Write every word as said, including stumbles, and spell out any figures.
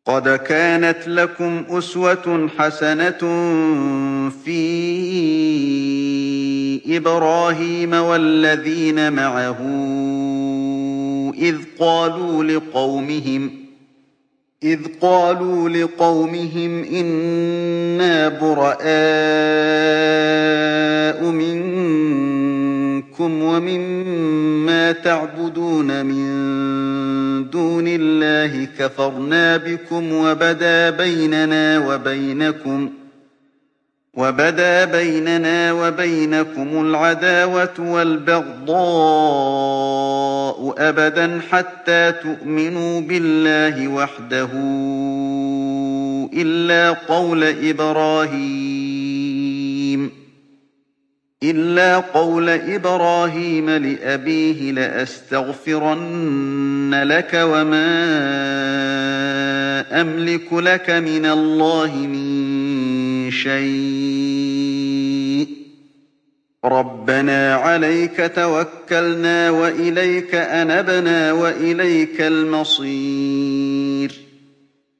قَدْ كَانَتْ لَكُمْ أُسْوَةٌ حَسَنَةٌ فِي إِبْرَاهِيمَ وَالَّذِينَ مَعَهُ إِذْ قَالُوا لِقَوْمِهِمْ إذ قالوا لقومهم إنا براء منكم ومما تعبدون من دون الله كفرنا بكم وبدا بيننا وبينكم وبدا بيننا وبينكم العداوة والبغضاء أبدا حتى تؤمنوا بالله وحده إلا قول إبراهيم إلا قول إبراهيم لأبيه لأستغفرن لك وما أملك لك من الله من شيء ربنا عليك توكلنا وإليك أنبنا وإليك المصير